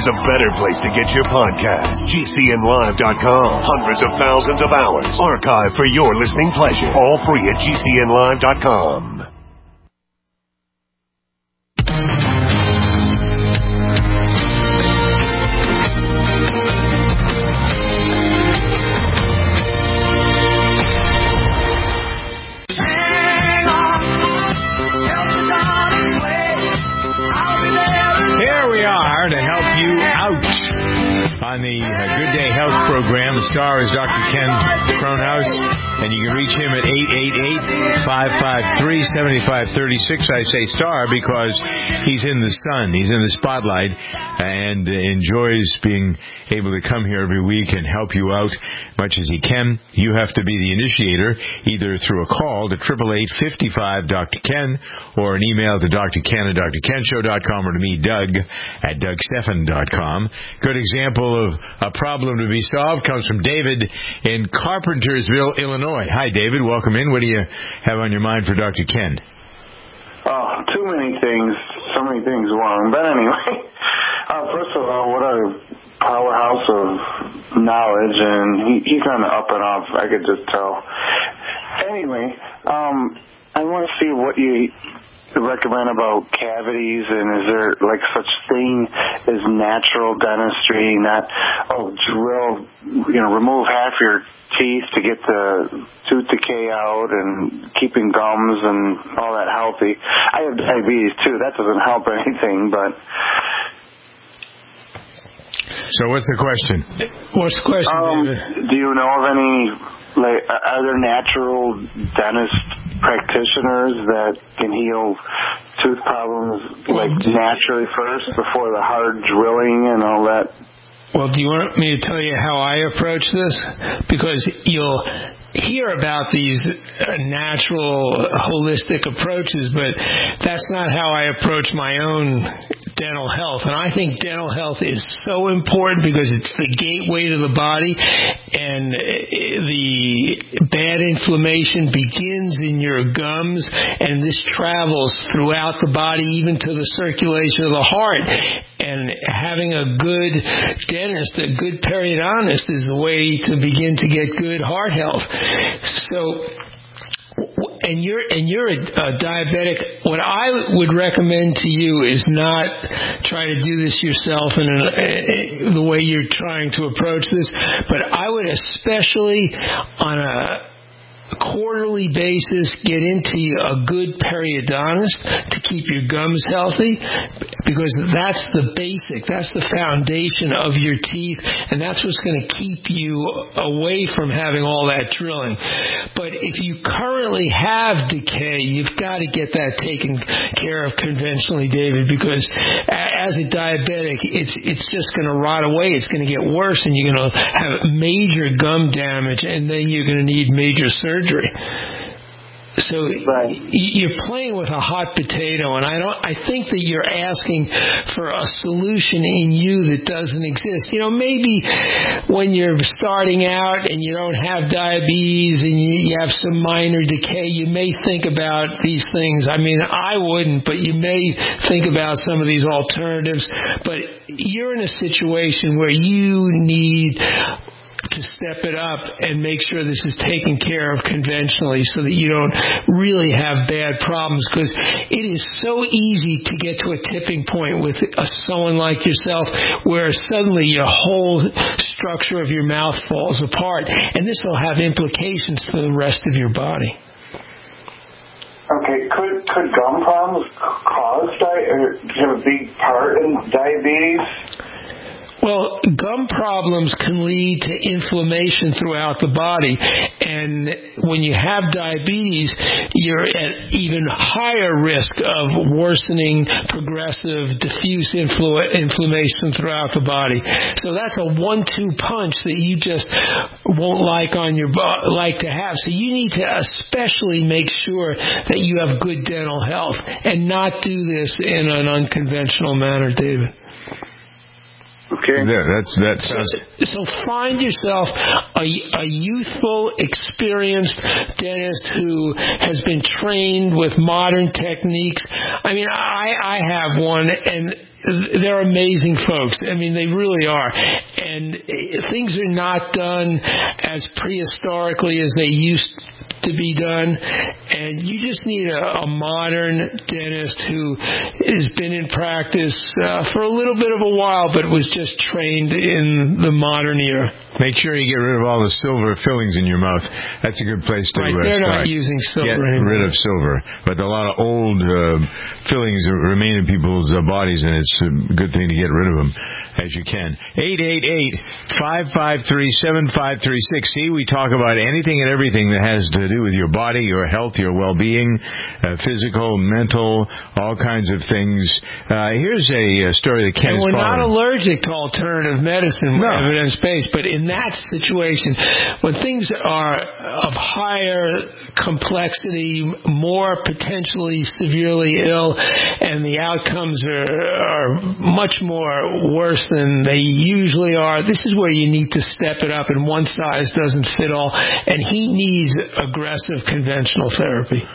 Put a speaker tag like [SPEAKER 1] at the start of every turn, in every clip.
[SPEAKER 1] There's a better place to get your podcast. GCNlive.com. Hundreds of thousands of hours archived for your listening pleasure. All free at GCNlive.com.
[SPEAKER 2] To help you out on the Good Day Health program. The star is Dr. Ken Kronhaus, and you can reach him at 888-553-7536. I say star because he's in the sun, he's in the spotlight, and enjoys being able to come here every week and help you out much as he can. You have to be the initiator, either through a call to 888-55-DR-KEN or an email to drken at drkenshow.com or to me, Doug, at dougstephan.com. Good example of a problem to be solved comes from David in Carpentersville, Illinois. Hi, David. Welcome in. What do you have on your mind for Dr. Ken?
[SPEAKER 3] Oh, too many things. So many things wrong. But anyway, first of all, what a powerhouse of knowledge, and he's kind of up and off. I could just tell. Anyway, I want to see what you recommend about cavities, and is there like such thing as natural dentistry, not drill, remove half your teeth to get the tooth decay out and keeping gums and all that healthy. I have diabetes too. That doesn't help anything, but.
[SPEAKER 2] So what's the question?
[SPEAKER 4] What's the question, David?
[SPEAKER 3] Do you know of any, are there natural dentist practitioners that can heal tooth problems naturally first before the hard drilling and all that?
[SPEAKER 4] Well, do you want me to tell you how I approach this? Because you'll hear about these natural, holistic approaches, but that's not how I approach my own dental health. And I think dental health is so important because it's the gateway to the body, and the bad inflammation begins in your gums, and this travels throughout the body, even to the circulation of the heart. And having a good dentist, a good periodontist, is the way to begin to get good heart health. So, and you're a diabetic. What I would recommend to you is not try to do this yourself in the way you're trying to approach this, but I would especially on a quarterly basis get into a good periodontist to keep your gums healthy, because that's the basic, that's the foundation of your teeth, and that's what's going to keep you away from having all that drilling. But if you currently have decay, you've got to get that taken care of conventionally, David, because as a diabetic, it's just going to rot away. It's going to get worse, and you're going to have major gum damage, and then you're going to need major surgery. So you're playing with a hot potato, and I think that you're asking for a solution in you that doesn't exist. Maybe when you're starting out and you don't have diabetes and you have some minor decay, you may think about these things. I mean, I wouldn't, but you may think about some of these alternatives. But you're in a situation where you need to step it up and make sure this is taken care of conventionally so that you don't really have bad problems, because it is so easy to get to a tipping point with someone like yourself where suddenly your whole structure of your mouth falls apart, and this will have implications for the rest of your body.
[SPEAKER 3] Okay, could gum problems cause have a big part in diabetes?
[SPEAKER 4] Well, gum problems can lead to inflammation throughout the body, and when you have diabetes, you're at even higher risk of worsening progressive diffuse inflammation throughout the body. So that's a 1-2 punch that you just won't like to have. So you need to especially make sure that you have good dental health and not do this in an unconventional manner, David.
[SPEAKER 3] Okay.
[SPEAKER 2] Yeah, that sounds.
[SPEAKER 4] So find yourself a youthful, experienced dentist who has been trained with modern techniques. I mean, I have one, and they're amazing folks. I mean, they really are. And things are not done as prehistorically as they used to be done. And you just need a modern dentist who has been in practice for a little bit of a while, but was just trained in the modern era.
[SPEAKER 2] Make sure you get rid of all the silver fillings in your mouth. That's a good place to
[SPEAKER 4] start. They're not using silver anymore.
[SPEAKER 2] Get rid of silver. But a lot of old fillings remain in people's bodies, and it's a good thing to get rid of them as you can. 888-553-7536. See, we talk about anything and everything that has to do with your body, your health, your well-being, physical, mental, all kinds of things. Here's a story that Ken is following.
[SPEAKER 4] And we're not allergic to alternative medicine, evidence-based, but in that situation, when things are of higher complexity, more potentially severely ill, and the outcomes are much more worse than they usually are, this is where you need to step it up, and one size doesn't fit all, and he needs aggressive conventional therapy.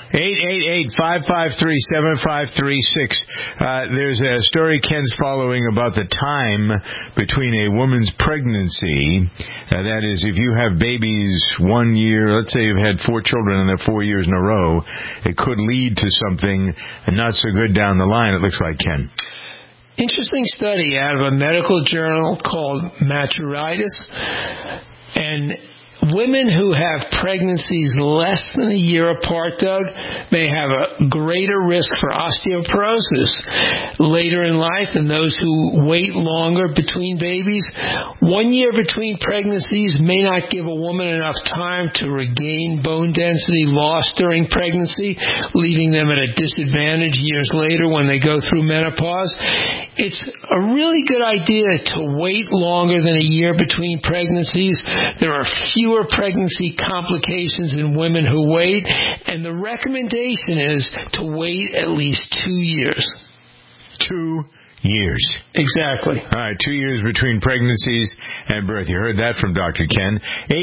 [SPEAKER 2] 888-553-7536. There's a story Ken's following about the time between a woman's pregnancy. That is, if you have babies 1 year, let's say you've had 4 children and they're 4 years in a row, it could lead to something not so good down the line, it looks like, Ken.
[SPEAKER 4] Interesting study out of a medical journal called Maturitis. And women who have pregnancies less than a year apart, Doug, may have a greater risk for osteoporosis later in life than those who wait longer between babies. 1 year between pregnancies may not give a woman enough time to regain bone density lost during pregnancy, leaving them at a disadvantage years later when they go through menopause. It's a really good idea to wait longer than a year between pregnancies. There are fewer pregnancy complications in women who wait, and the recommendation is to wait at least 2 years.
[SPEAKER 2] 2 years.
[SPEAKER 4] Exactly.
[SPEAKER 2] All right, 2 years between pregnancies and birth. You heard that from Dr. Ken.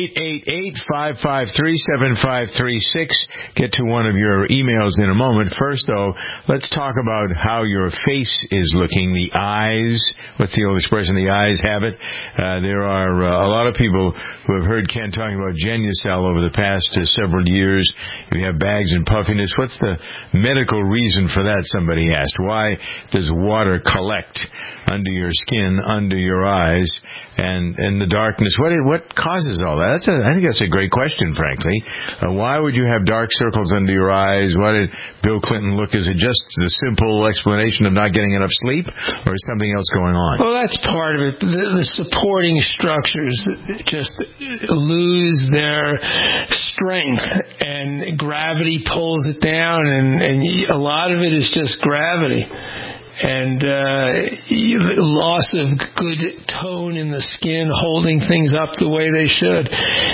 [SPEAKER 2] 888-553-7536. Get to one of your emails in a moment. First, though, let's talk about how your face is looking. The eyes. What's the old expression? The eyes have it. There are a lot of people who have heard Ken talking about Genucel over the past several years. If you have bags and puffiness, what's the medical reason for that, somebody asked. Why does water collect under your skin, under your eyes, and the darkness? What causes all that? I think that's a great question, frankly. Why would you have dark circles under your eyes? Why did Bill Clinton look? Is it just the simple explanation of not getting enough sleep, or is something else going on?
[SPEAKER 4] Well, that's part of it. The supporting structures just lose their strength, and gravity pulls it down, and a lot of it is just gravity. And loss of good tone in the skin, holding things up the way they should,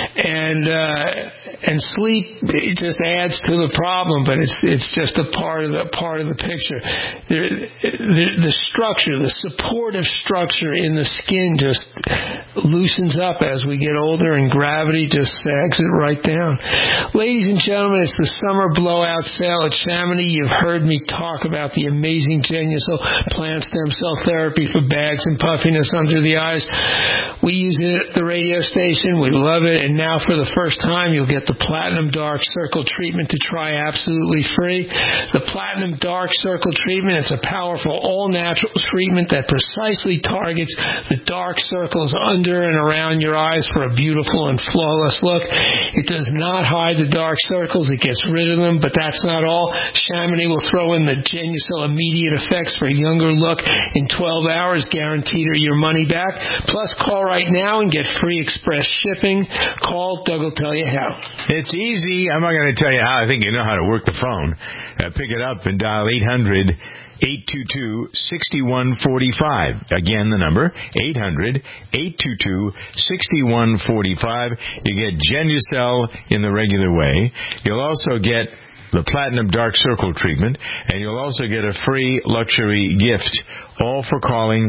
[SPEAKER 4] and sleep, it just adds to the problem. But it's just a part of the picture. The structure, the supportive structure in the skin, just loosens up as we get older, and gravity just sags it right down. Ladies and gentlemen, it's the summer blowout sale at Chamonix. You've heard me talk about the amazing Genucel plant stem cell therapy for bags and puffiness under the eyes. We use it at the radio station. We love it. And now for the first time, you'll get the Platinum Dark Circle treatment to try absolutely free. The Platinum Dark Circle treatment, it's a powerful all-natural treatment that precisely targets the dark circles under and around your eyes for a beautiful and flawless look. It does not hide the dark circles. It gets rid of them, but that's not all. Chamonix will throw in the Genucel immediate effects for a younger look in 12 hours, guaranteed, or your money back. Plus, call right now and get free express shipping. Call, Doug will tell you how.
[SPEAKER 2] It's easy. I'm not going to tell you how. I think you know how to work the phone. Pick it up and dial 800-822-6145. Again, the number, 800-822-6145. You get Genucel in the regular way. You'll also get the Platinum Dark Circle treatment, and you'll also get a free luxury gift, all for calling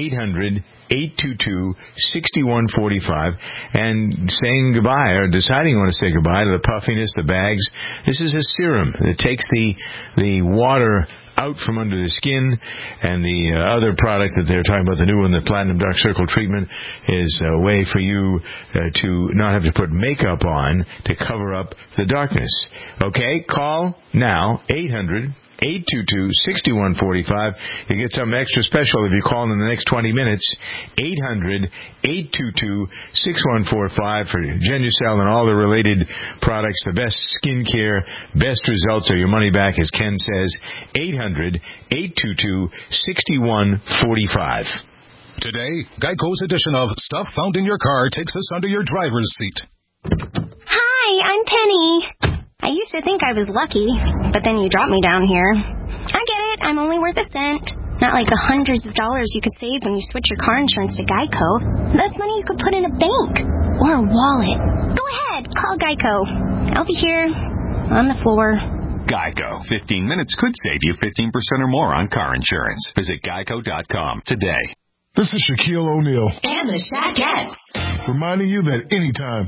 [SPEAKER 2] 800-822-6145 and saying goodbye, or deciding you want to say goodbye to the puffiness, the bags. This is a serum that takes the water out from under the skin. And the other product that they're talking about, the new one, the Platinum Dark Circle treatment, is a way for you to not have to put makeup on to cover up the darkness. Okay, call now, 800-822-6145. You get something extra special if you call in the next 20 minutes. 800-822-6145 for Genucel and all the related products. The best skincare, best results, or your money back, as Ken says. 800-822-6145.
[SPEAKER 5] Today, Geico's edition of Stuff Found in Your Car takes us under your driver's seat.
[SPEAKER 6] Hi, I'm Penny. I used to think I was lucky, but then you dropped me down here. I get it. I'm only worth a cent. Not like the hundreds of dollars you could save when you switch your car insurance to Geico. That's money you could put in a bank or a wallet. Go ahead. Call Geico. I'll be here on the floor.
[SPEAKER 7] Geico. 15 minutes could save you 15% or more on car insurance. Visit geico.com today.
[SPEAKER 8] This is Shaquille O'Neal.
[SPEAKER 9] And the Shaquettes.
[SPEAKER 8] Reminding you that anytime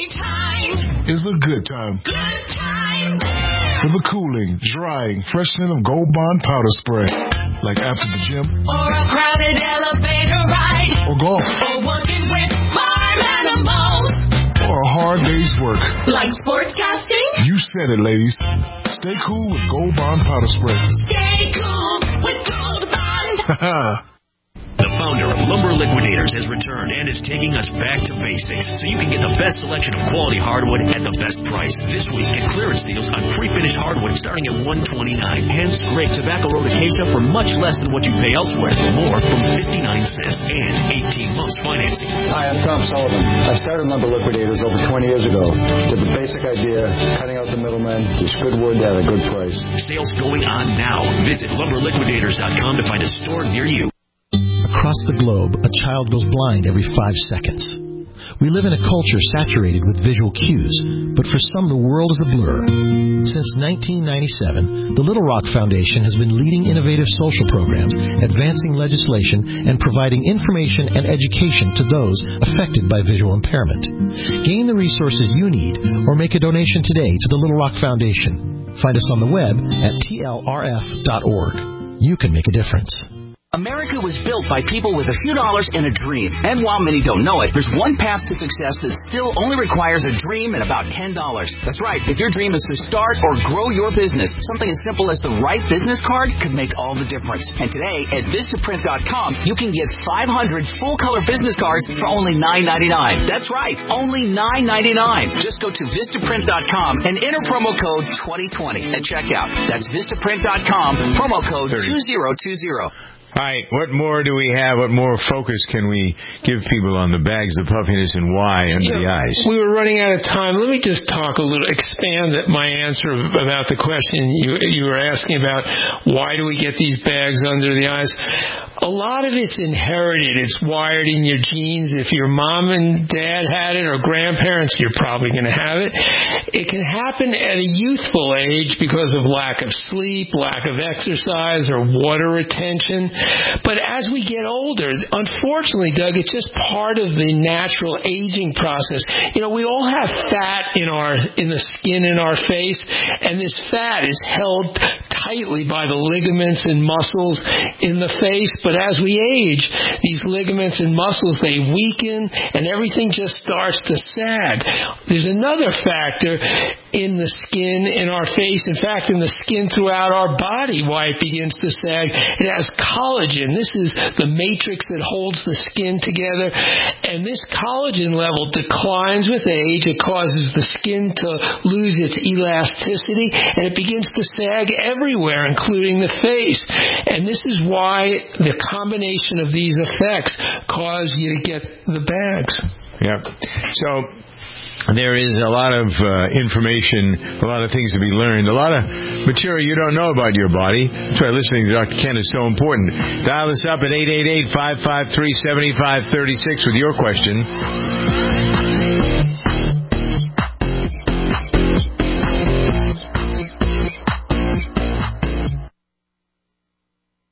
[SPEAKER 8] is a good time.
[SPEAKER 9] Good time.
[SPEAKER 8] For the cooling, drying, freshening of Gold Bond powder spray. Like after the gym.
[SPEAKER 9] Or a crowded elevator ride.
[SPEAKER 8] Or golf.
[SPEAKER 9] Or working with farm animals.
[SPEAKER 8] Or a hard day's work.
[SPEAKER 9] Like sportscasting.
[SPEAKER 8] You said it, ladies. Stay cool with Gold Bond powder spray.
[SPEAKER 9] Stay cool with Gold Bond.
[SPEAKER 8] Haha.
[SPEAKER 10] The founder of Lumber Liquidators has returned and is taking us back to basics so you can get the best selection of quality hardwood at the best price. This week, get clearance deals on pre-finished hardwood starting at $129. Hand-scraped Tobacco Road Acacia for much less than what you pay elsewhere. More from 59 cents and 18 months financing.
[SPEAKER 11] Hi, I'm Tom Sullivan. I started Lumber Liquidators over 20 years ago with the basic idea, cutting out the middlemen, just good wood at a good price.
[SPEAKER 10] Sales going on now. Visit lumberliquidators.com to find a store near you.
[SPEAKER 12] Across the globe, a child goes blind every 5 seconds. We live in a culture saturated with visual cues, but for some the world is a blur. Since 1997, the Little Rock Foundation has been leading innovative social programs, advancing legislation, and providing information and education to those affected by visual impairment. Gain the resources you need or make a donation today to the Little Rock Foundation. Find us on the web at tlrf.org. You can make a difference.
[SPEAKER 13] America was built by people with a few dollars and a dream. And while many don't know it, there's one path to success that still only requires a dream and about $10. That's right. If your dream is to start or grow your business, something as simple as the right business card could make all the difference. And today at Vistaprint.com, you can get 500 full-color business cards for only $9.99. That's right. Only $9.99. Just go to Vistaprint.com and enter promo code 2020 at checkout. That's Vistaprint.com, promo code 2020.
[SPEAKER 2] All right, what more do we have? What more focus can we give people on the bags, the puffiness, and why under the eyes?
[SPEAKER 4] We were running out of time. Let me just expand my answer about the question you were asking about why do we get these bags under the eyes. A lot of it's inherited. It's wired in your genes. If your mom and dad had it or grandparents, you're probably going to have it. It can happen at a youthful age because of lack of sleep, lack of exercise, or water retention. But as we get older, unfortunately, Doug, it's just part of the natural aging process. You know, we all have fat in the skin in our face, and this fat is held tightly by the ligaments and muscles in the face. But as we age, these ligaments and muscles, they weaken, and everything just starts to sag. There's another factor in the skin in our face, in fact, in the skin throughout our body, why it begins to sag. It has collagen. This is the matrix that holds the skin together, and this collagen level declines with age. It causes the skin to lose its elasticity, and it begins to sag everywhere, including the face. And this is why the combination of these effects cause you to get the bags.
[SPEAKER 2] Yeah. So there is a lot of information, a lot of things to be learned, a lot of material you don't know about your body. That's why listening to Dr. Ken is so important. Dial us up at 888-553-7536 with your question.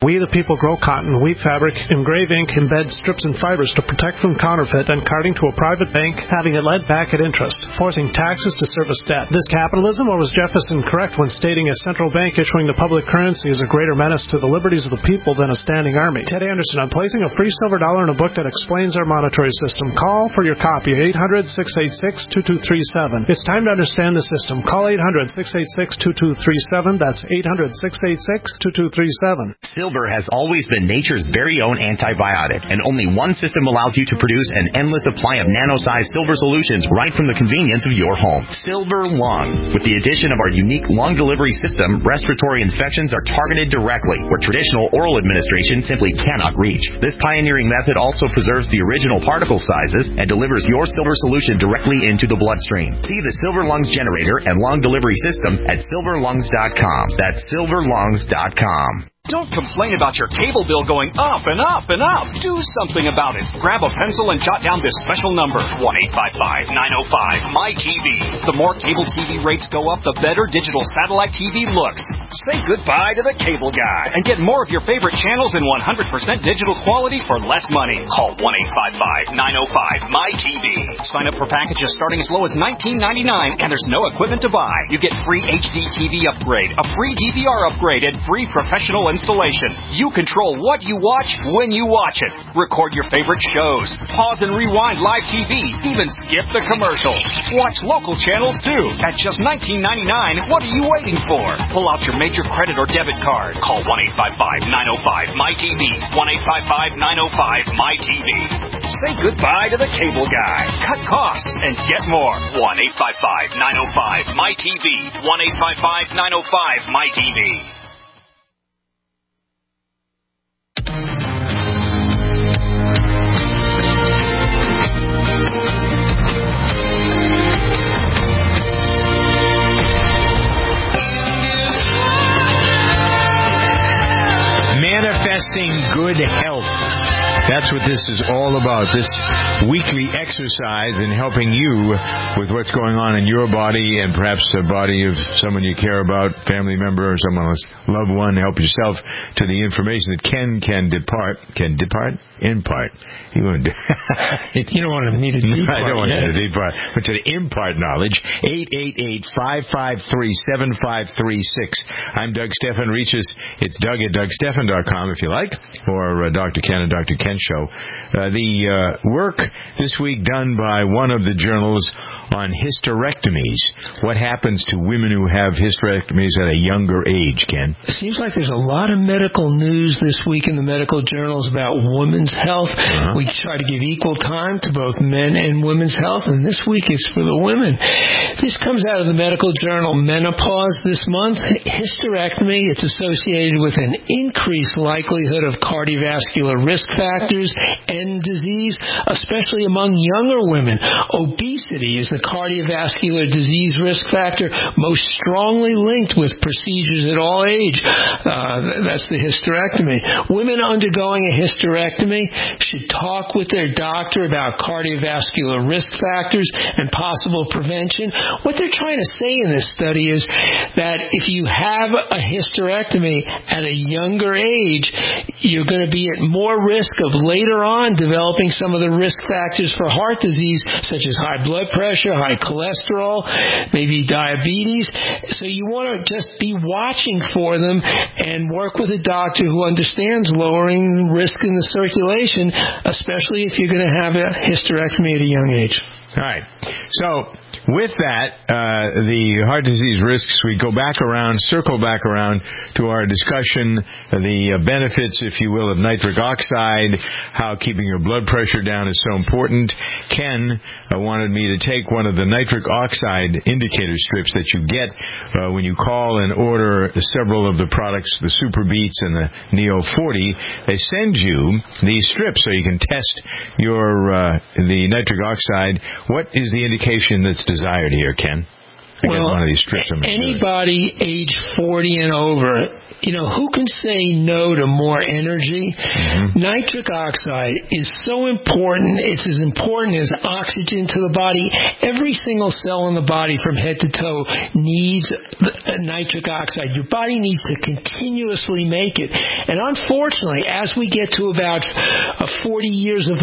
[SPEAKER 14] We the people grow cotton, weave fabric, engrave ink, embed strips and fibers to protect from counterfeit and carting to a private bank, having it lent back at interest, forcing taxes to service debt. This capitalism, or was Jefferson correct when stating a central bank issuing the public currency is a greater menace to the liberties of the people than a standing army? Ted Anderson, I'm placing a free silver dollar in a book that explains our monetary system. Call for your copy, 800-686-2237. It's time to understand the system. Call 800-686-2237. That's 800-686-2237.
[SPEAKER 15] Silver has always been nature's very own antibiotic, and only one system allows you to produce an endless supply of nano-sized silver solutions right from the convenience of your home. Silver Lungs. With the addition of our unique lung delivery system, respiratory infections are targeted directly, where traditional oral administration simply cannot reach. This pioneering method also preserves the original particle sizes and delivers your silver solution directly into the bloodstream. See the Silver Lungs generator and lung delivery system at silverlungs.com. That's silverlungs.com.
[SPEAKER 16] Don't complain about your cable bill going up and up and up. Do something about it. Grab a pencil and jot down this special number, 1-855-905-MY-TV. The more cable TV rates go up, the better digital satellite TV looks. Say goodbye to the cable guy and get more of your favorite channels in 100% digital quality for less money. Call 1-855-905-MY-TV. Sign up for packages starting as low as $19.99, and there's no equipment to buy. You get free HD TV upgrade, a free DVR upgrade, and free professional installation. You control what you watch when you watch it. Record your favorite shows. Pause and rewind live TV. Even skip the commercials. Watch local channels too. At just $19.99, what are you waiting for? Pull out your major credit or debit card. Call 1-855-905-MY-TV. 1-855-905-MY-TV. Say goodbye to the cable guy. Cut costs and get more. 1-855-905-MY-TV. 1-855-905-MY-TV.
[SPEAKER 2] Manifesting good health. That's what this is all about, this weekly exercise and helping you with what's going on in your body and perhaps the body of someone you care about, family member or someone else, loved one. Help yourself to the information that impart. You don't
[SPEAKER 4] want me to depart.
[SPEAKER 2] I don't want you to depart, but to impart knowledge. 888-553-7536. I'm Doug Stephan. Reach us. It's Doug at DougStephan.com if you like, or Dr. Ken and Dr. Ken Show. The work this week done by one of the journals on hysterectomies. What happens to women who have hysterectomies at a younger age, Ken?
[SPEAKER 4] It seems like there's a lot of medical news this week in the medical journals about women's health. Uh-huh. We try to give equal time to both men and women's health, and this week it's for the women. This comes out of the medical journal Menopause this month. Hysterectomy, it's associated with an increased likelihood of cardiovascular risk factors and disease, especially among younger women. Obesity is the cardiovascular disease risk factor most strongly linked with procedures at all age. That's the hysterectomy. Women undergoing a hysterectomy should talk with their doctor about cardiovascular risk factors and possible prevention. What they're trying to say in this study is that if you have a hysterectomy at a younger age, you're going to be at more risk of later on developing some of the risk factors for heart disease, such as high blood pressure, high cholesterol, maybe diabetes. So you want to just be watching for them and work with a doctor who understands lowering risk in the circulation, especially if you're going to have a hysterectomy at a young age.
[SPEAKER 2] All right. So with that, the heart disease risks, we circle back around to our discussion, the benefits, if you will, of nitric oxide, how keeping your blood pressure down is so important. Ken wanted me to take one of the nitric oxide indicator strips that you get when you call and order several of the products, the Super Beats and the Neo 40. They send you these strips so you can test the nitric oxide. What is the indication that's desired here, Ken? I got one of these strips.
[SPEAKER 4] Anybody age 40 and over who can say no to more energy? Nitric oxide is so important. It's as important as oxygen to the body. Every single cell in the body from head to toe needs nitric oxide. Your body needs to continuously make it. And unfortunately, as we get to about 40 years of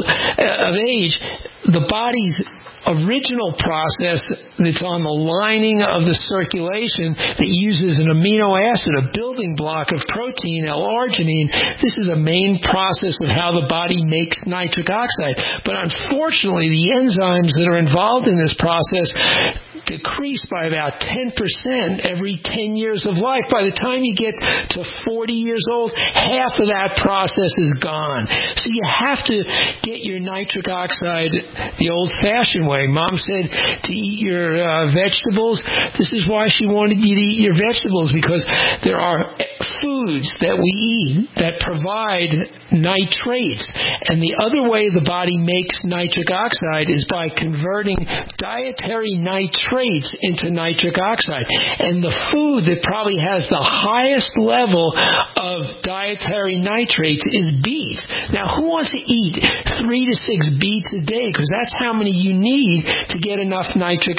[SPEAKER 4] age, the body's original process that's on the lining of the circulation that uses an amino acid, a building block of protein, L-arginine. This is a main process of how the body makes nitric oxide. But unfortunately, the enzymes that are involved in this process decrease by about 10% every 10 years of life. By the time you get to 40 years old, half of that process is gone. So you have to get your nitric oxide the old-fashioned way. Mom said to eat your vegetables. This is why she wanted you to eat your vegetables, because there are foods that we eat that provide nitrates. And the other way the body makes nitric oxide is by converting dietary nitrates into nitric oxide. And the food that probably has the highest level of dietary nitrates is beets. Now, who wants to eat 3 to 6 beets a day? Because that's how many you need to get enough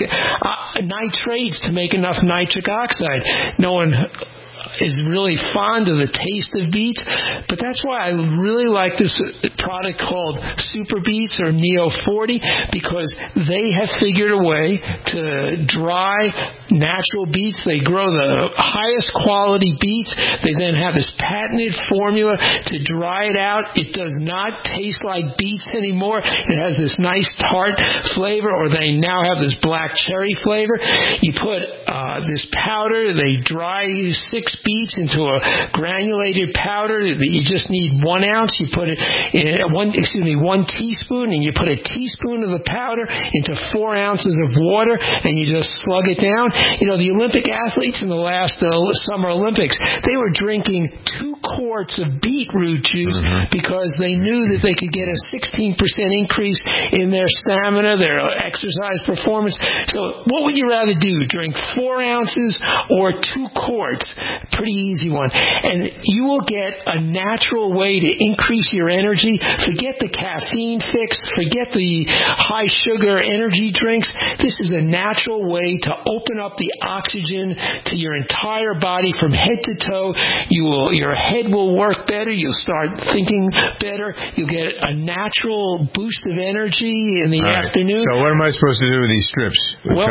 [SPEAKER 4] nitrates to make enough nitric oxide. No one is really fond of the taste of beets, but that's why I really like this product called Super Beets or Neo 40, because they have figured a way to dry natural beets. They grow the highest quality beets. They then have this patented formula to dry it out. It does not taste like beets anymore. It has this nice tart flavor, or they now have this black cherry flavor. You put this powder, they dry 6 beets into a granulated powder that you just need 1 ounce. You put it in 1 teaspoon, and you put a teaspoon of the powder into 4 ounces of water, and you just slug it down. The Olympic athletes in the last Summer Olympics, they were drinking 2 quarts of beetroot juice because they knew that they could get a 16% increase in their stamina, their exercise performance. So what would you rather do? Drink 4 ounces or 2 quarts? Pretty easy one. And you will get a natural way to increase your energy. Forget the caffeine fix. Forget the high sugar energy drinks. This is a natural way to open up the oxygen to your entire body from head to toe. Your head will work better. You'll start thinking better. You'll get a natural boost of energy in the afternoon.
[SPEAKER 2] So what am I supposed to do with these strips?
[SPEAKER 4] Well,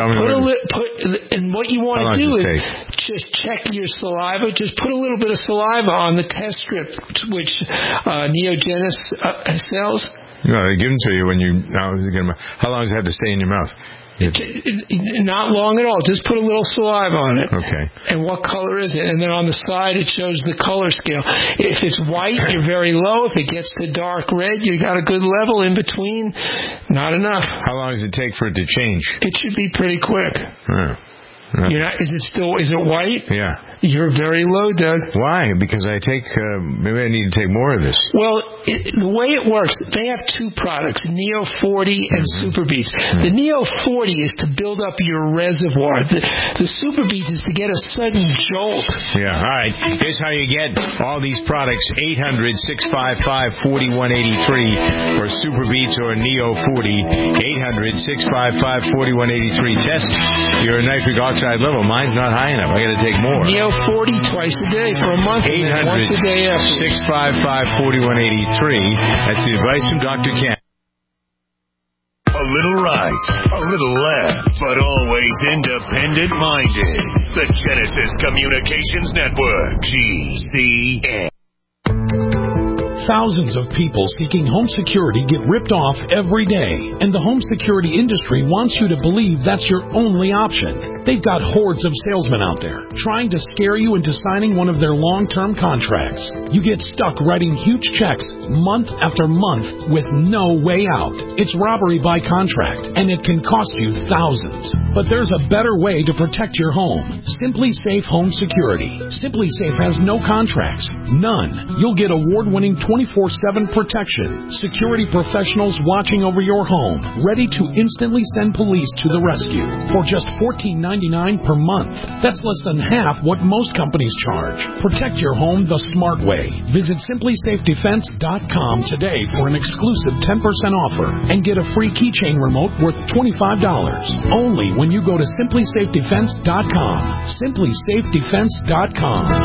[SPEAKER 4] and what you want to do is just check your saliva. Just put a little bit of saliva on the test strip, which Neogenis sells.
[SPEAKER 2] No, they give them to you when you. How long does it have to stay in your mouth?
[SPEAKER 4] Not long at all. Just put a little saliva on it.
[SPEAKER 2] Okay.
[SPEAKER 4] And what color is it? And then on the side it shows the color scale. If it's white, you're very low. If it gets to dark red, you got a good level. In between, not enough.
[SPEAKER 2] How long does it take for it to change?
[SPEAKER 4] It should be pretty quick. Is it white?
[SPEAKER 2] Yeah.
[SPEAKER 4] You're very low, Doug.
[SPEAKER 2] Why? Because I take, maybe I need to take more of this.
[SPEAKER 4] Well, the way it works, they have 2 products, Neo 40 and Super Beets. The Neo 40 is to build up your reservoir. The Super Beets is to get a sudden jolt.
[SPEAKER 2] Yeah, all right. Here's how you get all these products, 800-655-4183 for Super Beets or Neo 40, 800-655-4183. Test your nitric oxide level. Mine's not high enough. I got to take more.
[SPEAKER 4] Neo 40 twice a day for a month.
[SPEAKER 2] 800-655-4183. That's the advice from Dr. Ken.
[SPEAKER 1] A little right, a little left, but always independent-minded. The Genesis Communications Network, GCN.
[SPEAKER 17] Thousands of people seeking home security get ripped off every day, and the home security industry wants you to believe that's your only option. They've got hordes of salesmen out there trying to scare you into signing one of their long-term contracts. You get stuck writing huge checks month after month with no way out. It's robbery by contract, and it can cost you thousands. But there's a better way to protect your home. Simply Safe Home Security. Simply Safe has no contracts. None. You'll get award-winning 24 24/7 protection, security professionals watching over your home, ready to instantly send police to the rescue for just $14.99 per month. That's less than half what most companies charge. Protect your home the smart way. Visit SimplySafeDefense.com today for an exclusive 10% offer and get a free keychain remote worth $25. Only when you go to SimplySafeDefense.com. SimplySafeDefense.com.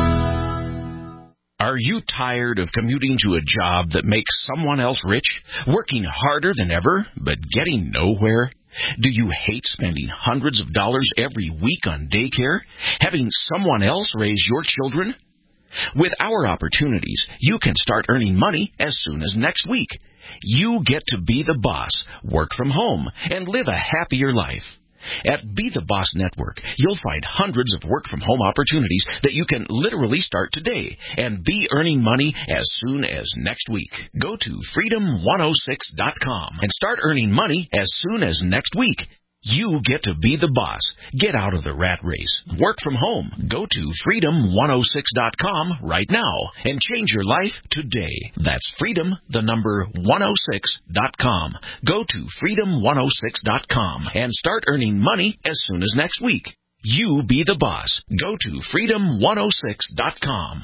[SPEAKER 18] Are you tired of commuting to a job that makes someone else rich, working harder than ever, but getting nowhere? Do you hate spending hundreds of dollars every week on daycare, having someone else raise your children? With our opportunities, you can start earning money as soon as next week. You get to be the boss, work from home, and live a happier life. At Be the Boss Network, you'll find hundreds of work-from-home opportunities that you can literally start today and be earning money as soon as next week. Go to freedom106.com and start earning money as soon as next week. You get to be the boss. Get out of the rat race. Work from home. Go to freedom106.com right now and change your life today. That's freedom106.com. Go to freedom106.com and start earning money as soon as next week. You be the boss. Go to freedom106.com.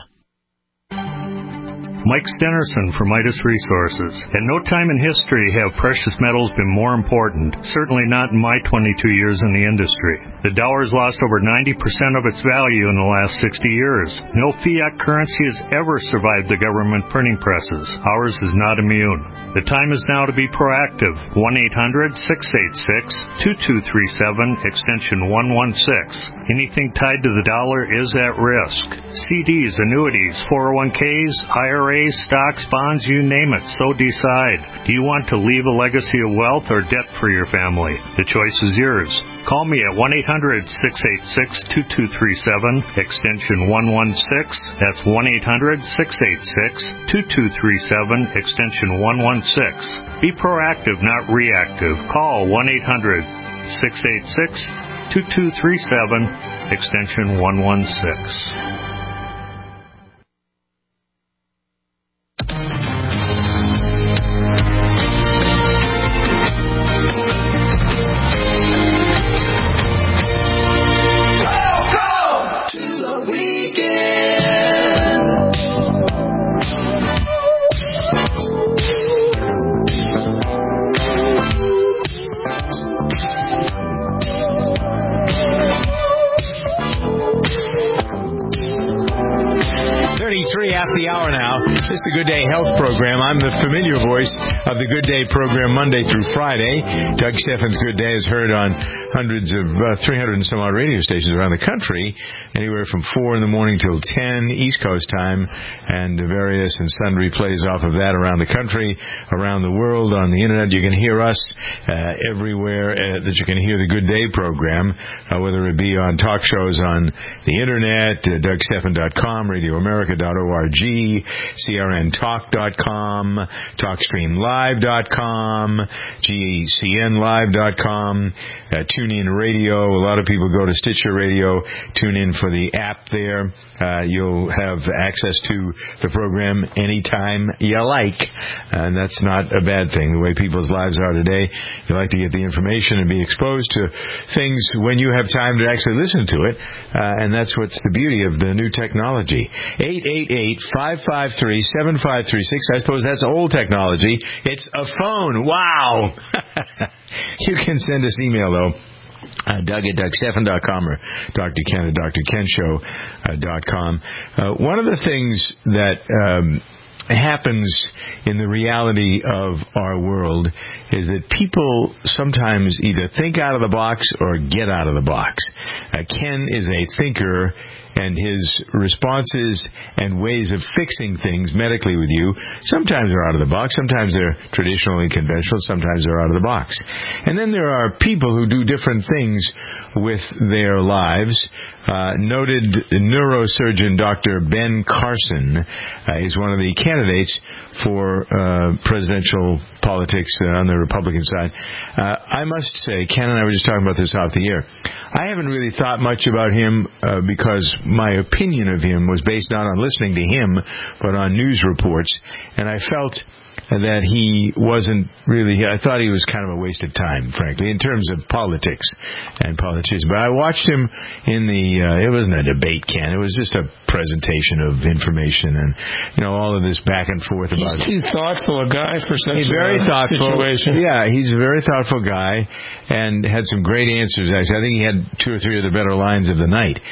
[SPEAKER 19] Mike Stenerson from Midas Resources. At no time in history have precious metals been more important, certainly not in my 22 years in the industry. The dollar has lost over 90% of its value in the last 60 years. No fiat currency has ever survived the government printing presses. Ours is not immune. The time is now to be proactive. 1-800-686-2237, extension 116. Anything tied to the dollar is at risk. CDs, annuities, 401ks, IRAs, stocks, bonds, you name it, so decide. Do you want to leave a legacy of wealth or debt for your family? The choice is yours. Call me at 1-800-686-2237, extension 116. That's 1-800-686-2237, extension 116. Be proactive, not reactive. Call 1-800-686-2237, extension 116.
[SPEAKER 2] The hour now. This is the Good Day Health Program. I'm the familiar voice of the Good Day program Monday through Friday. Doug Steffens' Good Day is heard on hundreds of 300 and some odd radio stations around the country, anywhere from 4 in the morning till 10 East Coast time, and various and sundry plays off of that around the country, around the world, on the internet. You can hear us everywhere that you can hear the Good Day program, whether it be on talk shows on the internet, DougSteffen.com, RadioAmerica.org, CRNTalk.com, TalkStreamLive.com, GCNLive.com, TuneIn Radio. A lot of people go to Stitcher Radio, tune in for the app there. You'll have access to the program anytime you like, and that's not a bad thing. The way people's lives are today, you like to get the information and be exposed to things when you have time to actually listen to it, and that's what's the beauty of the new technology. 888-553-7536. I suppose that's old technology. It's a phone. Wow! You can send us email, though. Doug at DougSteffen.com or Dr. Ken at DrKenShow.com. One of the things that happens in the reality of our world is that people sometimes either think out of the box or get out of the box. Ken is a thinker, and his responses and ways of fixing things medically with you sometimes are out of the box, sometimes they're traditional and conventional, sometimes they're out of the box. And then there are people who do different things with their lives. Noted neurosurgeon Dr. Ben Carson is one of the candidates for presidential politics on the Republican side. I must say, Ken and I were just talking about this off the air. I haven't really thought much about him because my opinion of him was based not on listening to him, but on news reports. And I felt that he wasn't really, I thought he was kind of a waste of time, frankly, in terms of politics and politicians. But I watched him in it wasn't a debate, Ken. It was just a presentation of information and, all of this back and forth about it.
[SPEAKER 4] He's too thoughtful a guy for such
[SPEAKER 2] He's very thoughtful.
[SPEAKER 4] Situation.
[SPEAKER 2] Yeah, he's a very thoughtful guy and had some great answers, actually. I think he had 2 or 3 of the better lines of the night.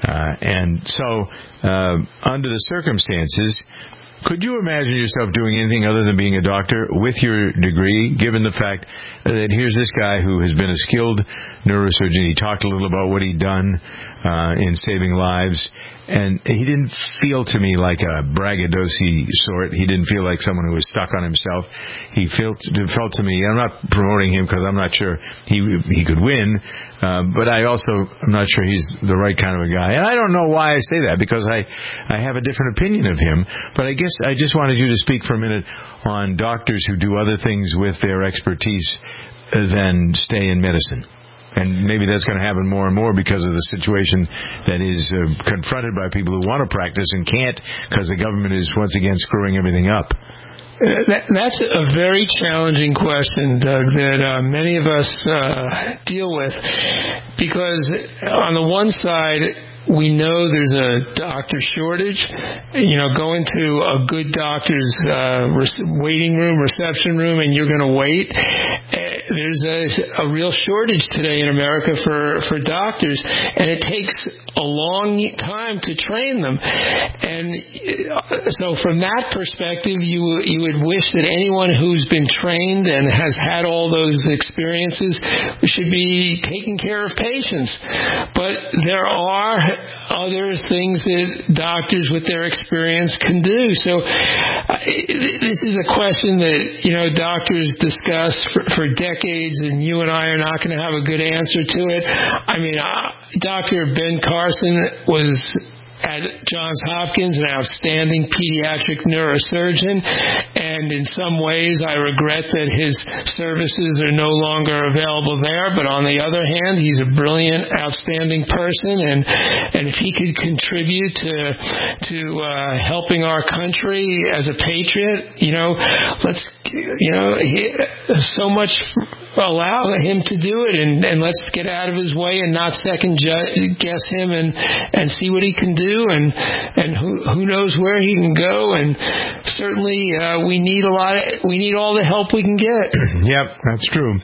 [SPEAKER 2] And so, under the circumstances, could you imagine yourself doing anything other than being a doctor with your degree, given the fact that here's this guy who has been a skilled neurosurgeon? He talked a little about what he'd done in saving lives, and he didn't feel to me like a braggadocio sort. He didn't feel like someone who was stuck on himself. He felt to me, I'm not promoting him because I'm not sure he could win, but I'm not sure he's the right kind of a guy. And I don't know why I say that, because I have a different opinion of him. But I guess I just wanted you to speak for a minute on doctors who do other things with their expertise than stay in medicine. And maybe that's going to happen more and more because of the situation that is confronted by people who want to practice and can't because the government is once again screwing everything up.
[SPEAKER 4] That's a very challenging question, Doug, that many of us deal with, because on the one side, we know there's a doctor shortage. Go into a good doctor's waiting room, reception room, and you're going to wait. There's a real shortage today in America for doctors, and it takes a long time to train them. And so from that perspective, you would wish that anyone who's been trained and has had all those experiences should be taking care of patients. But there are other things that doctors with their experience can do. So this is a question that, doctors discuss for decades, and you and I are not going to have a good answer to it. I mean, Dr. Ben Carson was at Johns Hopkins, an outstanding pediatric neurosurgeon, and in some ways I regret that his services are no longer available there, but on the other hand, he's a brilliant, outstanding person, and if he could contribute to helping our country as a patriot, so much allow him to do it, and let's get out of his way and not second guess him and see what he can do, and who knows where he can go. And certainly we need all the help we can get.
[SPEAKER 2] Yep, that's true.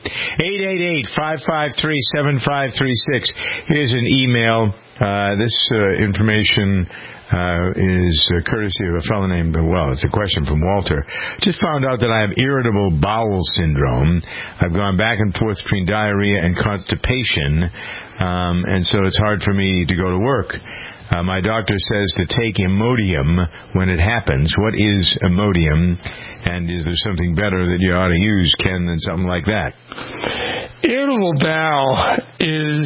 [SPEAKER 2] 888-553-7536. Here's an email. This information is courtesy of a fellow named, it's a question from Walter. Just found out that I have irritable bowel syndrome. I've gone back and forth between diarrhea and constipation, and so it's hard for me to go to work. My doctor says to take Imodium when it happens. What is Imodium? And is there something better that you ought to use, Ken, than something like that?
[SPEAKER 4] Irritable bowel is,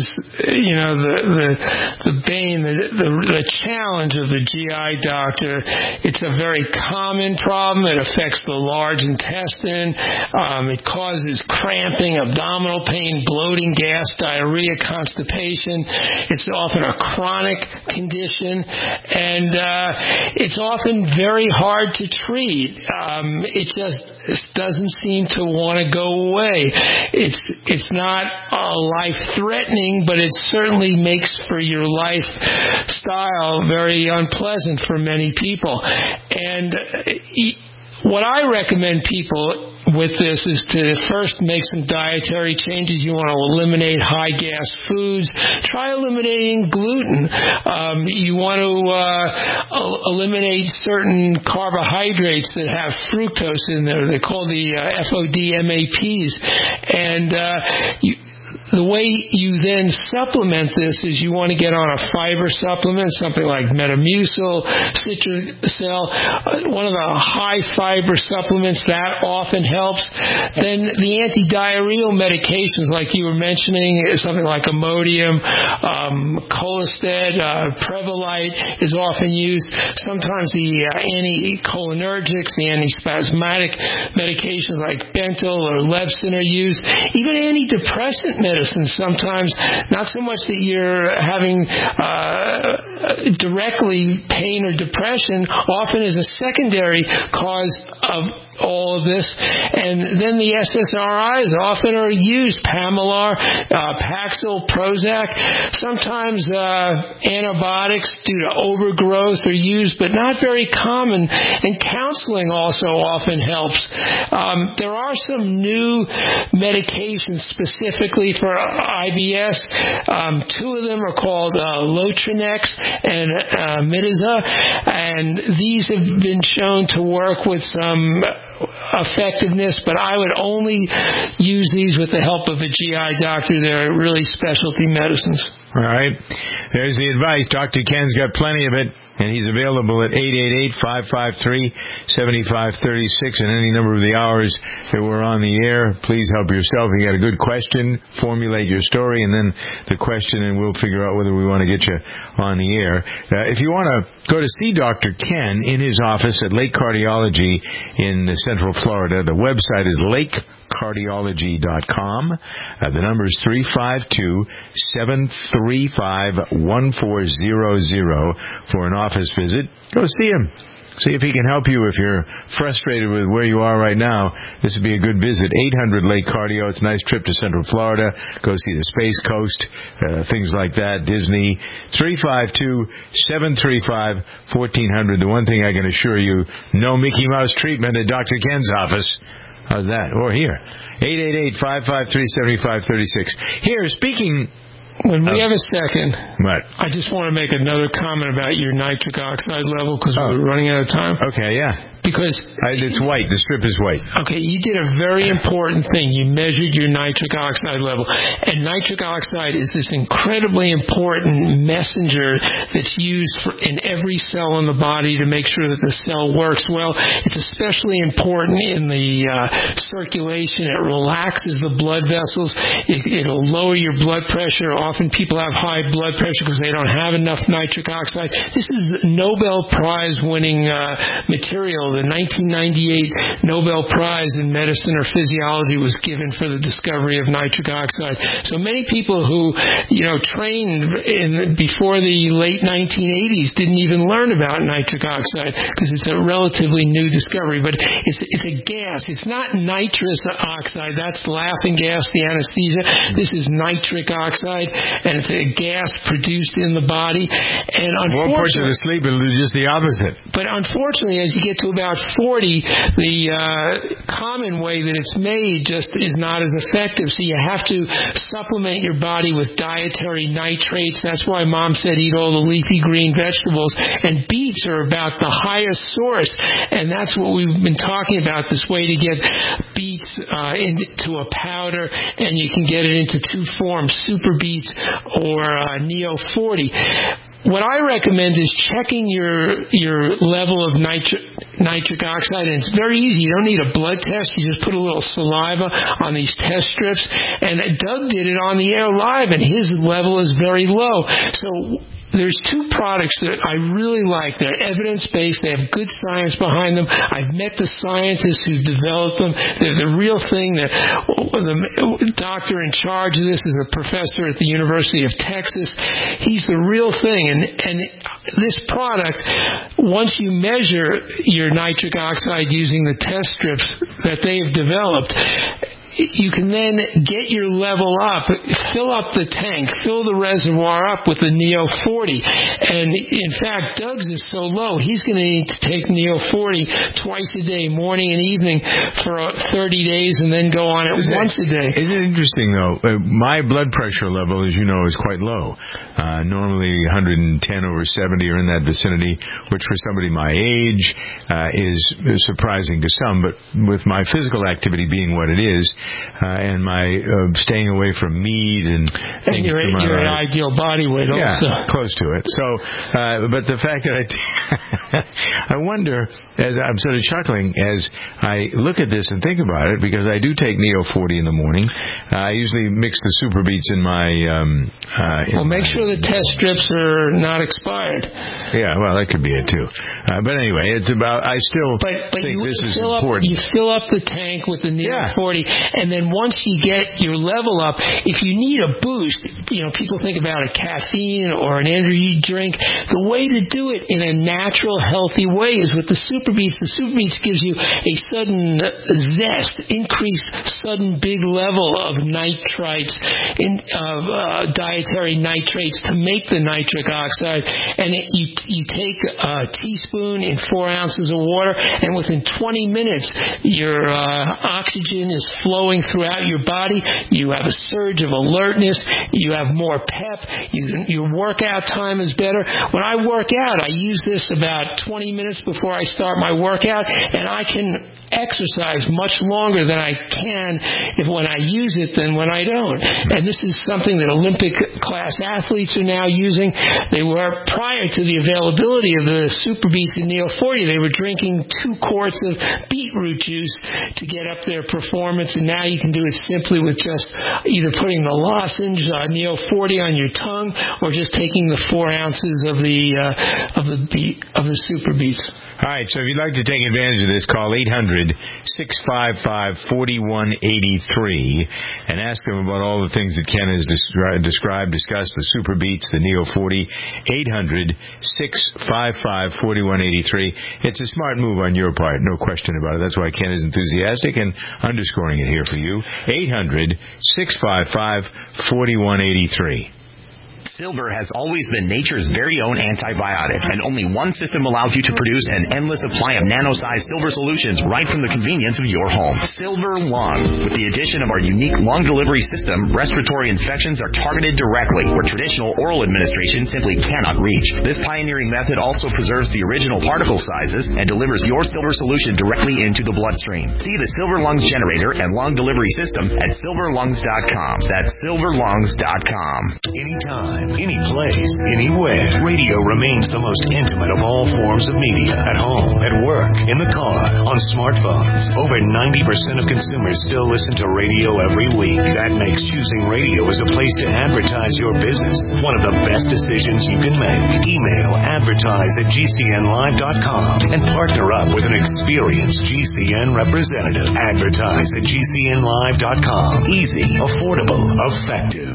[SPEAKER 4] the bane, the challenge of the GI doctor. It's a very common problem. It affects the large intestine. It causes cramping, abdominal pain, bloating, gas, diarrhea, constipation. It's often a chronic condition, and it's often very hard to treat. It just doesn't seem to want to go away. It's not life-threatening, but it certainly makes for your lifestyle very unpleasant for many people. And what I recommend people with this is to first make some dietary changes. You want to eliminate high-gas foods. Try eliminating gluten. You want to eliminate certain carbohydrates that have fructose in there. They're called the FODMAPs. And the way you then supplement this is you want to get on a fiber supplement, something like Metamucil, Citracel, one of the high fiber supplements that often helps. Then the anti-diarrheal medications, like you were mentioning, something like Imodium, Colisted, Prevolite is often used. Sometimes the anticholinergics, the antispasmodic medications like Bentyl or Levsin are used. Even antidepressant medicines, sometimes not so much that you're having directly pain or depression, often as a secondary cause of all of this. And then the SSRIs often are used, Pamelar, Paxil, Prozac. Sometimes antibiotics due to overgrowth are used, but not very common. And counseling also often helps. There are some new medications specifically for IBS. Two of them are called Lotrinex and Mitiza, and these have been shown to work with some effectiveness, but I would only use these with the help of a GI doctor. They're really specialty medicines.
[SPEAKER 2] All right. There's the advice. Dr. Ken's got plenty of it, and he's available at 888-553-7536 and any number of the hours that we're on the air. Please help yourself. If you got a good question, formulate your story, and then the question, and we'll figure out whether we want to get you on the air. If you want to go to see Dr. Ken in his office at Lake Cardiology in Central Florida, the website is lakecardiology.com. The number is 352-735-1400 for an office visit. Go see him. See if he can help you if you're frustrated with where you are right now. This would be a good visit. 800 Lake Cardio. It's a nice trip to Central Florida. Go see the Space Coast, things like that, Disney. 352-735-1400. The one thing I can assure you, no Mickey Mouse treatment at Dr. Ken's office. How's that? Or here. 888-553-7536. Here, speaking...
[SPEAKER 4] When we have a second,
[SPEAKER 2] what?
[SPEAKER 4] I just want to make another comment about your nitric oxide level because we're running out of time.
[SPEAKER 2] Okay, yeah.
[SPEAKER 4] Because
[SPEAKER 2] it's white. The strip is white.
[SPEAKER 4] Okay, you did a very important thing. You measured your nitric oxide level. And nitric oxide is this incredibly important messenger that's used in every cell in the body to make sure that the cell works well. It's especially important in the circulation. It relaxes the blood vessels. It'll lower your blood pressure. Often people have high blood pressure because they don't have enough nitric oxide. This is Nobel Prize winning material. The 1998 Nobel Prize in Medicine or Physiology was given for the discovery of nitric oxide. So many people who, trained before the late 1980s didn't even learn about nitric oxide because it's a relatively new discovery. But it's a gas. It's not nitrous oxide. That's laughing gas, the anesthesia. This is nitric oxide, and it's a gas produced in the body. And unfortunately,
[SPEAKER 2] one person asleep will do just the opposite.
[SPEAKER 4] But unfortunately, as you get to about 40, the common way that it's made just is not as effective. So you have to supplement your body with dietary nitrates. That's why Mom said eat all the leafy green vegetables. And beets are about the highest source. And that's what we've been talking about, this way to get beets into a powder. And you can get it into two forms, super beets or Neo 40. What I recommend is checking your level of nitric oxide, and it's very easy. You don't need a blood test. You just put a little saliva on these test strips, and Doug did it on the air live, and his level is very low. So there's two products that I really like. They're evidence-based. They have good science behind them. I've met the scientists who developed them. They're the real thing. The doctor in charge of this is a professor at the University of Texas. He's the real thing. And this product, once you measure your nitric oxide using the test strips that they have developed, you can then get your level up, fill up the tank, fill the reservoir up with the Neo 40. And in fact, Doug's is so low, he's going to need to take Neo 40 twice a day, morning and evening, for 30 days and then go on it once a day.
[SPEAKER 2] Isn't it interesting, though? My blood pressure level, as you know, is quite low. Normally 110 over 70 or in that vicinity, which for somebody my age is surprising to some. But with my physical activity being what it is, and my staying away from meat and things.
[SPEAKER 4] And you're an ideal body weight also.
[SPEAKER 2] Yeah, close to it. So, but the fact that I wonder, as I'm sort of chuckling as I look at this and think about it, because I do take Neo 40 in the morning. I usually mix the Super Beats in my...
[SPEAKER 4] make sure the test strips are not expired.
[SPEAKER 2] Yeah, well, that could be it too. But anyway, it's about... I still think this is important.
[SPEAKER 4] You fill up the tank with the Neo 40, and then once you get your level up, if you need a boost, people think about a caffeine or an energy drink. The way to do it in a natural, healthy way is with the Super Beats. The Super Beats gives you a sudden zest, increased sudden big level of nitrites, dietary nitrates to make the nitric oxide. And you take a teaspoon in 4 ounces of water, and within 20 minutes, your oxygen is flowing throughout your body. You have a surge of alertness. You have more pep. Your workout time is better. When I work out, I use this about 20 minutes before I start my workout, and I can exercise much longer than I can when I use it than when I don't. And this is something that Olympic class athletes are now using. They were, prior to the availability of the Super Beats and Neo 40, they were drinking 2 quarts of beetroot juice to get up their performance, and now you can do it simply with just either putting the lozenge Neo 40 on your tongue or just taking the 4 ounces of the Super Beats.
[SPEAKER 2] All right, so if you'd like to take advantage of this, call 800-655-4183 and ask them about all the things that Ken has discussed, the Super Beats, the Neo 40, 800-655-4183. It's a smart move on your part, no question about it. That's why Ken is enthusiastic and underscoring it here for you. 800-655-4183.
[SPEAKER 15] Silver has always been nature's very own antibiotic, and only one system allows you to produce an endless supply of nano-sized silver solutions right from the convenience of your home. Silver Lungs. With the addition of our unique lung delivery system, respiratory infections are targeted directly, where traditional oral administration simply cannot reach. This pioneering method also preserves the original particle sizes and delivers your silver solution directly into the bloodstream. See the Silver Lungs generator and lung delivery system at silverlungs.com. That's silverlungs.com.
[SPEAKER 1] Anytime, any place, anywhere. Radio remains the most intimate of all forms of media. At home, at work, in the car, on smartphones. Over 90% of consumers still listen to radio every week. That makes choosing radio as a place to advertise your business one of the best decisions you can make. Email advertise@gcnlive.com and partner up with an experienced GCN representative. Advertise@gcnlive.com. Easy, affordable, effective.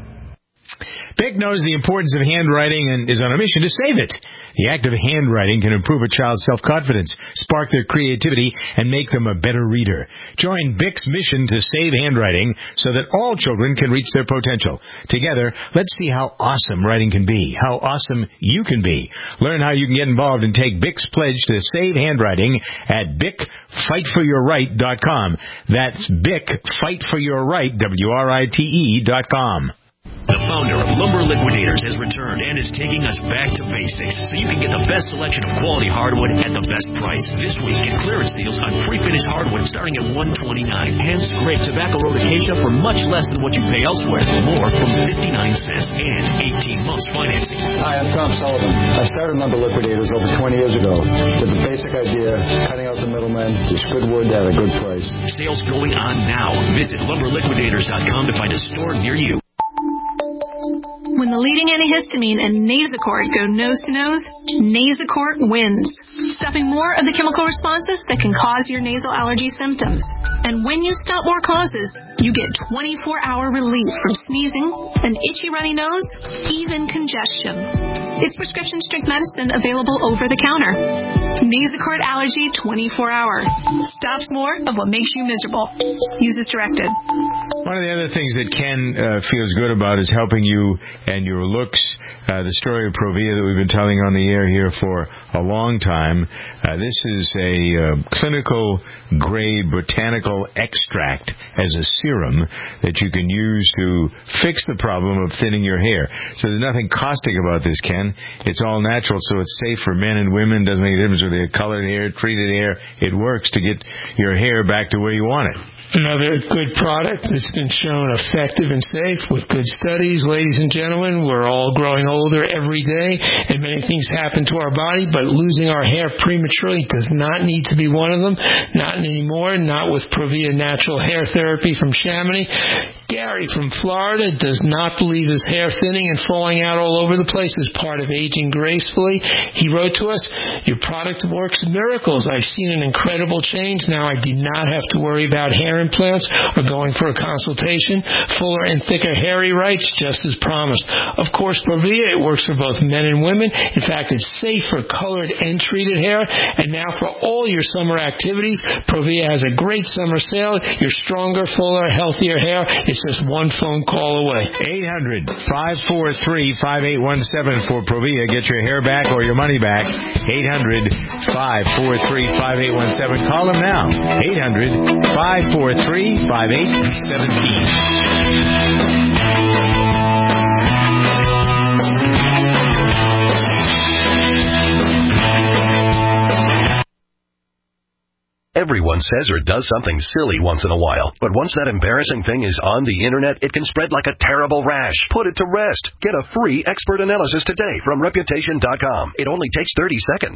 [SPEAKER 2] BIC knows the importance of handwriting and is on a mission to save it. The act of handwriting can improve a child's self-confidence, spark their creativity, and make them a better reader. Join BIC's mission to save handwriting so that all children can reach their potential. Together, let's see how awesome writing can be, how awesome you can be. Learn how you can get involved and take BIC's pledge to save handwriting at BICFightForYourRight.com. That's BICFightForYourRight, WRITE.com.
[SPEAKER 10] The founder of Lumber Liquidators has returned and is taking us back to basics so you can get the best selection of quality hardwood at the best price. This week, get clearance deals on pre-finished hardwood starting at $129. Hand-scraped tobacco road acacia for much less than what you pay elsewhere. More from 59 cents and 18 months financing.
[SPEAKER 11] Hi, I'm Tom Sullivan. I started Lumber Liquidators over 20 years ago with the basic idea, cutting out the middlemen, just good wood at a good price.
[SPEAKER 10] Sales going on now. Visit lumberliquidators.com to find a store near you.
[SPEAKER 20] When the leading antihistamine and Nasacort go nose-to-nose, Nasacort wins, stopping more of the chemical responses that can cause your nasal allergy symptoms. And when you stop more causes, you get 24-hour relief from sneezing, an itchy runny nose, even congestion. It's prescription strength medicine available over the counter. Nasacort Allergy 24-hour. Stops more of what makes you miserable. Use as directed.
[SPEAKER 2] One of the other things that Ken feels good about is helping you and your looks. The story of Provia that we've been telling on the air here for a long time. This is a clinical grade botanical extract as a serum that you can use to fix the problem of thinning your hair. So there's nothing caustic about this, Ken. It's all natural, so it's safe for men and women. Doesn't make a difference whether they're colored hair, treated hair. It works to get your hair back to where you want it.
[SPEAKER 4] Another good product that's been shown effective and safe with good studies. Ladies and gentlemen, we're all growing older every day, and many things happen to our body, but losing our hair prematurely does not need to be one of them. Not anymore, not with Provia Natural Hair Therapy from Chamonix. Gary from Florida does not believe his hair thinning and falling out all over the place is part of aging gracefully. He wrote to us, "Your product works miracles. I've seen an incredible change. Now I do not have to worry about hair implants or going for a consultation. Fuller and thicker hair," he writes, just as promised. Of course, Provia, it works for both men and women. In fact, it's safe for colored and treated hair. And now for all your summer activities, Provia has a great summer sale. Your stronger, fuller, healthier hair, it's just one phone call away.
[SPEAKER 2] 800-543-5817 for Provia. Get your hair back or your money back. 800-543-5817. Call them now. 800-543-5817.
[SPEAKER 21] Everyone says or does something silly once in a while, but once that embarrassing thing is on the internet, it can spread like a terrible rash. Put it to rest. Get a free expert analysis today from Reputation.com. It only takes 30 seconds.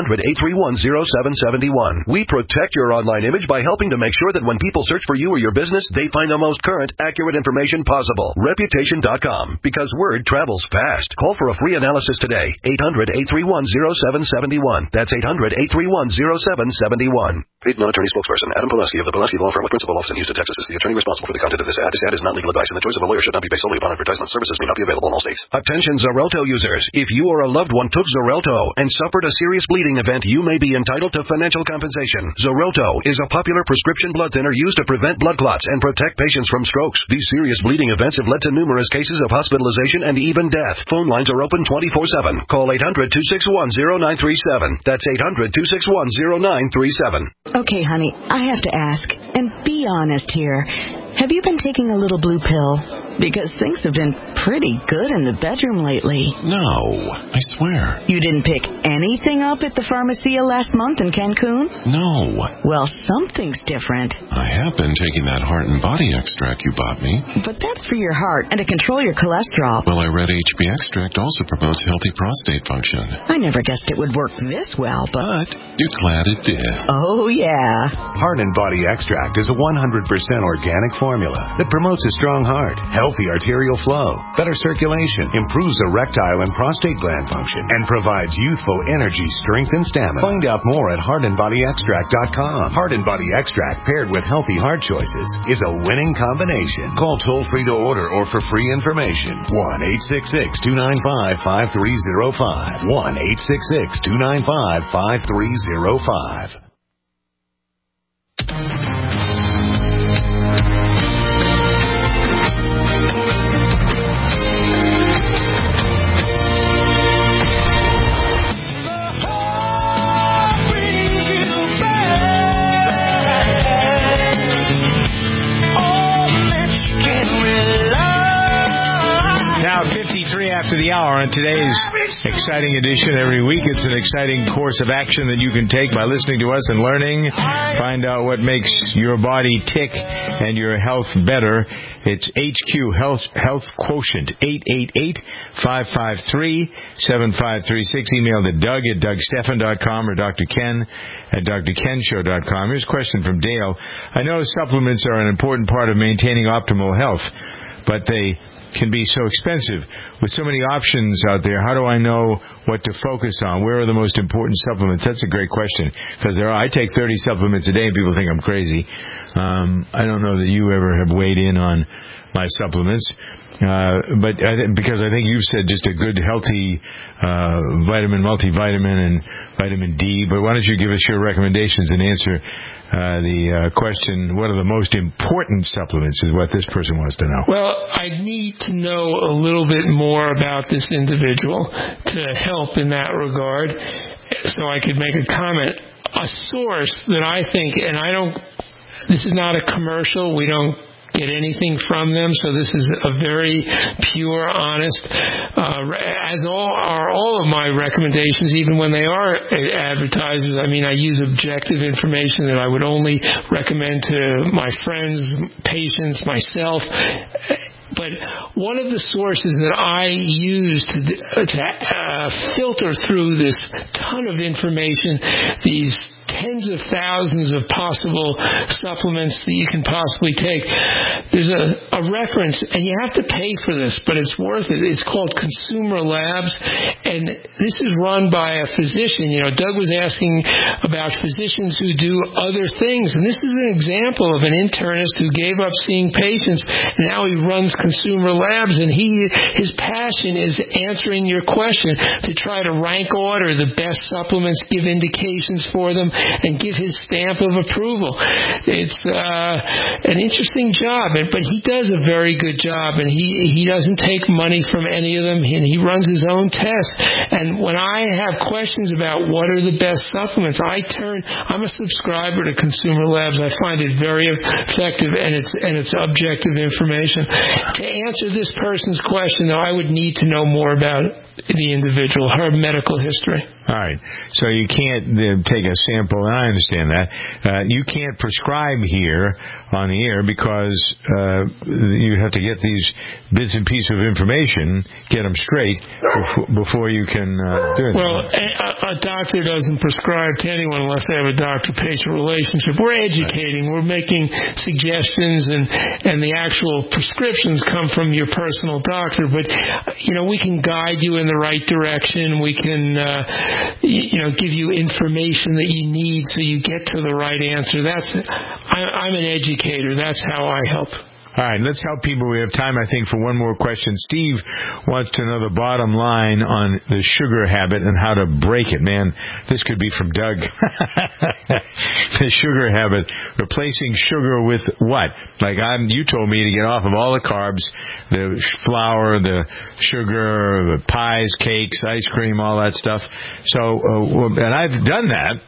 [SPEAKER 21] 800-831-0771. We protect your online image by helping to make sure that when people search for you or your business, they find the most current, accurate information possible. Reputation.com. Because word travels fast. Call for a free analysis today. 800-831-0771. That's 800-831-0771. Paid non-attorney spokesperson Adam Pulaski of the Pulaski Law Firm with principal office in Houston, Texas is the attorney responsible for the content of this ad. This ad is not legal advice, and the choice of a lawyer should not be based solely upon advertisement. Services may not be available in all states. Attention Xarelto users. If you or a loved one took Xarelto and suffered a serious bleeding event, you may be entitled to financial compensation. Xarelto is a popular prescription blood thinner used to prevent blood clots and protect patients from strokes. These serious bleeding events have led to numerous cases of hospitalization and even death. Phone lines are open 24/7. Call 800-261-0937. That's 800-261-0937.
[SPEAKER 22] Okay, honey, I have to ask, and be honest here. Have you been taking a little blue pill? Because things have been pretty good in the bedroom lately.
[SPEAKER 23] No, I swear.
[SPEAKER 22] You didn't pick anything up at the Pharmacia last month in Cancun?
[SPEAKER 23] No.
[SPEAKER 22] Well, something's different.
[SPEAKER 23] I have been taking that heart and body extract you bought me.
[SPEAKER 22] But that's for your heart and to control your cholesterol.
[SPEAKER 23] Well, I read HB extract also promotes healthy prostate function.
[SPEAKER 22] I never guessed it would work this well, but
[SPEAKER 23] you're glad it did.
[SPEAKER 22] Oh, yeah.
[SPEAKER 24] Heart and Body Extract is a 100% organic formula that promotes a strong heart, healthy arterial flow, better circulation, improves erectile and prostate gland function, and provides youthful energy, strength, and stamina. Find out more at heartandbodyextract.com. Heart and Body Extract paired with healthy heart choices is a winning combination. Call toll-free to order or for free information. 1-866-295-5305. 1-866-295-5305.
[SPEAKER 2] After the hour on today's exciting edition every week. It's an exciting course of action that you can take by listening to us and learning. Find out what makes your body tick and your health better. It's HQ Health Quotient, 888-553-7536. Email to Doug at DougStephan.com or Dr. Ken at DrKenShow.com. Here's a question from Dale. I know supplements are an important part of maintaining optimal health, but they can be so expensive. With so many options out there, how do I know what to focus on? Where are the most important supplements? That's a great question, because I take 30 supplements a day and people think I'm crazy. I don't know that you ever have weighed in on my supplements. But because I think you've said just a good, healthy multivitamin, and vitamin D. But why don't you give us your recommendations and answer the question, what are the most important supplements, is what this person wants to know.
[SPEAKER 4] Well, I need to know a little bit more about this individual to help in that regard, so I could make a comment. A source that I think, and this is not a commercial, we don't get anything from them, so this is a very pure, honest, as are all of my recommendations, even when they are advertisers. I mean, I use objective information that I would only recommend to my friends, patients, myself. But one of the sources that I use to filter through this ton of information, these tens of thousands of possible supplements that you can possibly take, there's a reference, and you have to pay for this, but it's worth it. It's called Consumer Labs, and this is run by a physician. You know, Doug was asking about physicians who do other things, and this is an example of an internist who gave up seeing patients, and now he runs Consumer Labs, and his passion is answering your question to try to rank order the best supplements, give indications for them, and give his stamp of approval. It's an interesting job, but he does a very good job, and he doesn't take money from any of them, and he runs his own tests. And when I have questions about what are the best supplements, I'm a subscriber to Consumer Labs. I find it very effective, and it's objective information. To answer this person's question, though, I would need to know more about the individual, her medical history.
[SPEAKER 2] All right. So you can't take a sample, and I understand that. You can't prescribe here on the air because you have to get these bits and pieces of information, get them straight before you can do it.
[SPEAKER 4] Well, a doctor doesn't prescribe to anyone unless they have a doctor-patient relationship. We're educating. We're making suggestions, and the actual prescriptions come from your personal doctor. But, we can guide you in the right direction. We can give you information that you need so you get to the right answer. I'm an educator. That's how I help.
[SPEAKER 2] All right, let's help people. We have time, I think, for one more question. Steve wants to know the bottom line on the sugar habit and how to break it. Man, this could be from Doug. The sugar habit, replacing sugar with what? Like you told me to get off of all the carbs, the flour, the sugar, the pies, cakes, ice cream, all that stuff. So, and I've done that.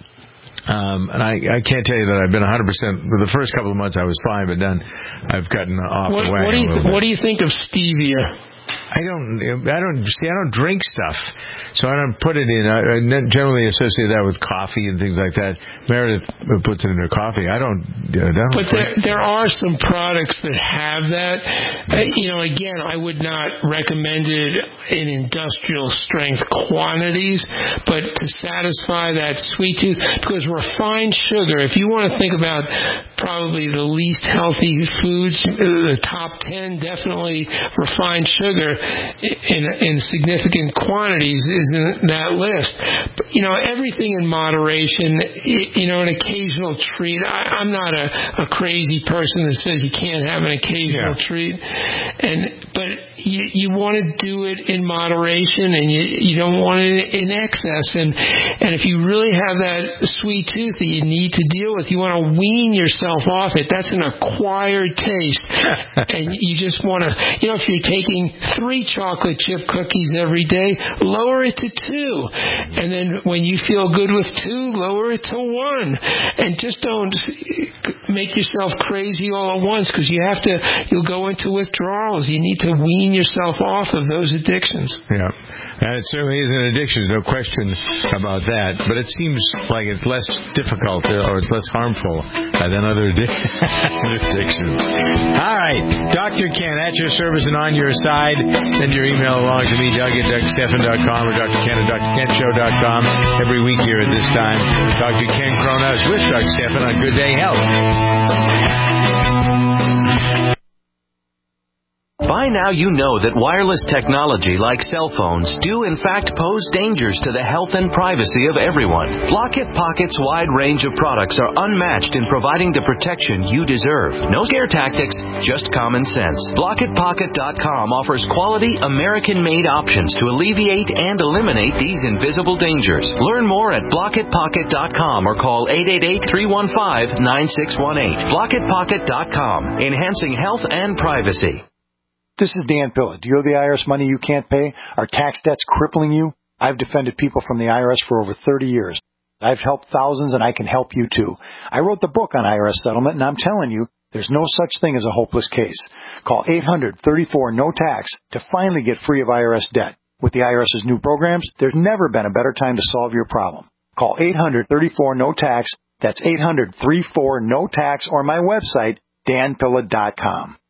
[SPEAKER 2] And I can't tell you that I've been 100%. For the first couple of months I was fine, but then I've gotten off the wagon.
[SPEAKER 4] What do you think of stevia?
[SPEAKER 2] I don't drink stuff, so I don't put it in. I generally associate that with coffee and things like that. Meredith puts it in her coffee. I don't.
[SPEAKER 4] But there are some products that have that. Again, I would not recommend it in industrial strength quantities, but to satisfy that sweet tooth, because refined sugar. If you want to think about probably the least healthy foods, the top 10 definitely refined sugar in significant quantities is in that list. But, everything in moderation, an occasional treat. I'm not a crazy person that says you can't have an occasional treat. But you want to do it in moderation, and you don't want it in excess. And if you really have that sweet tooth that you need to deal with, you want to wean yourself off it. That's an acquired taste. And you just want to, if you're taking 3 chocolate chip cookies every day, lower it to 2. And then when you feel good with 2, lower it to 1. And just don't make yourself crazy all at once, because you'll go into withdrawals. You need to wean yourself off of those addictions.
[SPEAKER 2] Yeah. And it certainly is an addiction, no question about that. But it seems like it's less difficult or it's less harmful than other addictions. All right. Dr. Ken, at your service and on your side. Send your email along to me, Doug at DougStephan.com or Dr. Ken at DrKenShow.com. Every week here at this time, Dr. Ken Kronos with Doug Stephan on Good Day Health.
[SPEAKER 3] By now you know that wireless technology like cell phones do in fact pose dangers to the health and privacy of everyone. Block-It Pocket's wide range of products are unmatched in providing the protection you deserve. No scare tactics, just common sense. BlockItPocket.com offers quality American-made options to alleviate and eliminate these invisible dangers. Learn more at BlockItPocket.com or call 888-315-9618. BlockItPocket.com, enhancing health and privacy.
[SPEAKER 5] This is Dan Pilla. Do you owe the IRS money you can't pay? Are tax debts crippling you? I've defended people from the IRS for over 30 years. I've helped thousands, and I can help you too. I wrote the book on IRS settlement, and I'm telling you, there's no such thing as a hopeless case. Call 800-34-NO-TAX to finally get free of IRS debt. With the IRS's new programs, there's never been a better time to solve your problem. Call 800-34-NO-TAX. That's 800-34-NO-TAX, or my website, danpilla.com.